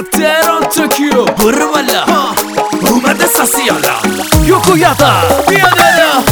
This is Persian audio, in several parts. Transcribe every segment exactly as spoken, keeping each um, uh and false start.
تهران توکیو برو بالا اومده ساسیالا یوکویادا بیا بالا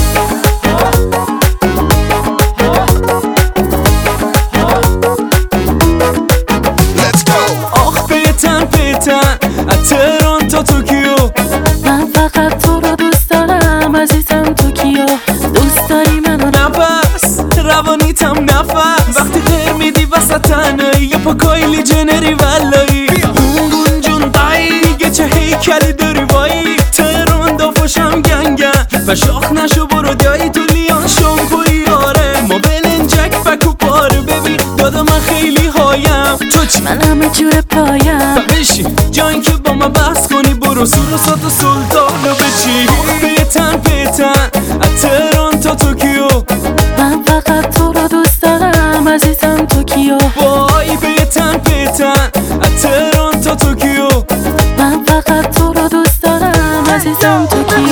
آخ پیتن پیتن از تهران تا توکیو من فقط تو رو دوست دارم عزیزم توکیو دوست داری منو نفس روانیتم نفس وقتی غیر میدی وسط تنهایی یا پا کایلی جنری ولایی اون جون دیگه چه هیکلی داری وایی تهران دافاشم گنگن و شاخ نشو برو دیایی تو لیان شامپوی آره ما بلنجک فکو پاره ببین دادا من خیلی هایم تو چی؟ من همه جور پایم بشین جایی که با من بحث کنی برو سور و سات و سلطانو بچی پیتن پیتن از تهران تا توکیو من فقط تو رو دوست دارم عزیزم توکیو وای پیتن پیتن از تهران تا توکیو من فقط تو رو دوست دارم عزیزم توکیو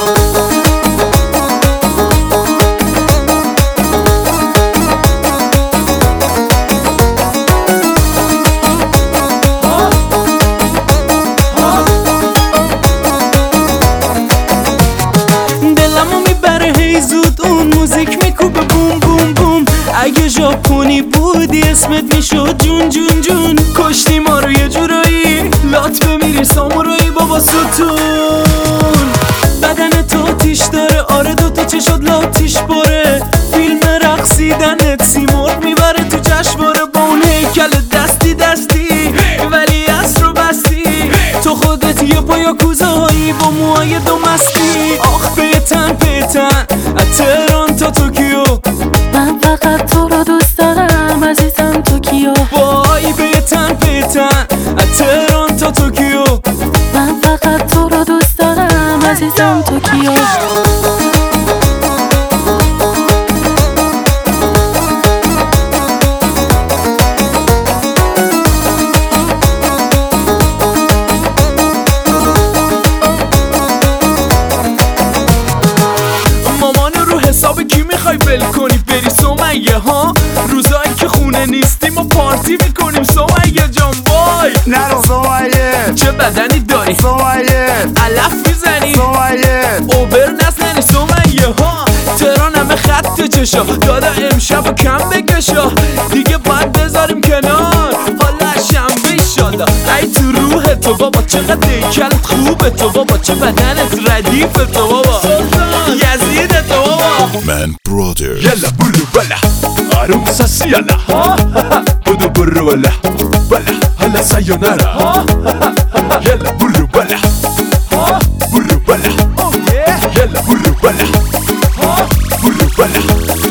موزیک میکوبه بوم بوم بوم اگه ژاپنی بودی اسمت میشد جون جون جون کشتی ما رو یه جورایی لات بمیری سامورایی بابا ستون بدن تو تیش داره آره دوتا چشات لاتیش باره فیلم رقصیدنت سیمرغ میبره تو جشنواره با اون هیکل دستی دستی ولی اصر رو بستی تو خودت یه پا یاکوزایی با موهای دو مستی آخ پیتن پیتن از تهران تا توکیو من فقط تو رو دوست دارم عزیزم توکیو وای پیتن پیتن از تهران تا توکیو من فقط تو رو دوست دارم عزیزم توکیو حساب کی میخوای ول کنی بری سمیه ها روزایی که خونه نیستیم و پارتی میکنیم سمیه جان وای نرو سمیه چه بدنی داری سمیه علف میزنی سمیه اوبر نزنی سمیه ها تهران همه خط چشا دادا امشب و کم بکشا دیگه باید بذاریم کنار حالا شنبه ایشالا ای تو روح تو بابا چقدر دیکلت خوبه تو بابا چه بدنت ردیف تو بابا یزید تو بابا من برادر يلا برو بلا آروم ساسیالا بدو برو بلا بلا هلا سایونارا يلا برو بلا برو بلا يلا برو بلا برو بلا